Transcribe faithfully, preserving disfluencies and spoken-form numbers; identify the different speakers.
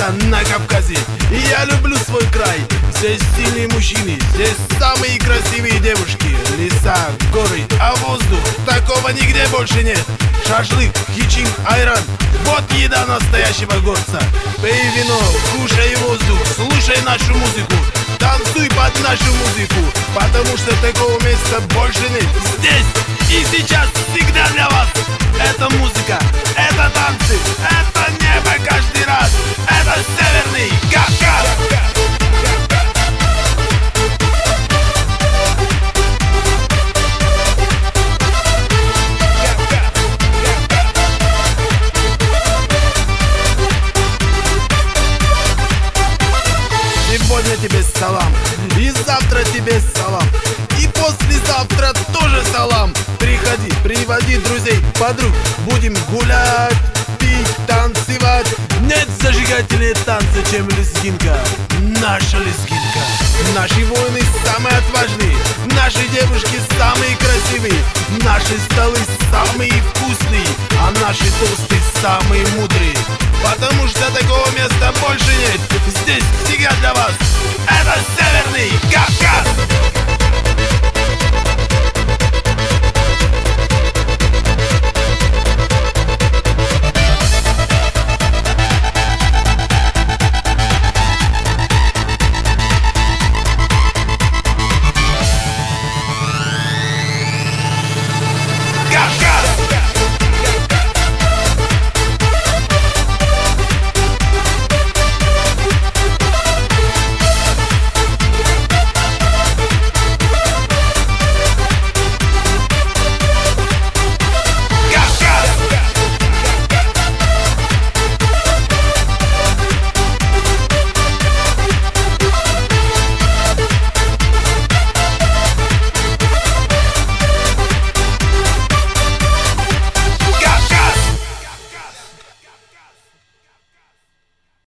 Speaker 1: я на Кавказе, и я люблю свой край. Здесь сильные мужчины, здесь самые красивые девушки. Леса, горы, а воздух такого нигде больше нет. Шашлык, кичин, айран, вот еда настоящего горца. Пей вино, кушай воздух, слушай нашу музыку, танцуй под нашу музыку, потому что такого места больше нет. Здесь и сейчас всегда для вас. Это музыка, это танцы, это небо каждый раз. Это Северный Кавказ. Сегодня тебе салам, и завтра тебе салам, и послезавтра тоже салам. Приходи, приводи друзей, подруг, будем гулять, пить, танцевать. Нет зажигательнее танца, чем лезгинка, наша лезгинка. Наши воины самые отважные, наши девушки самые красивые, наши столы самые вкусные, а наши тосты самые мудрые. Потому что такого места больше нет. Здесь всегда для вас. Это Северный Кавказ.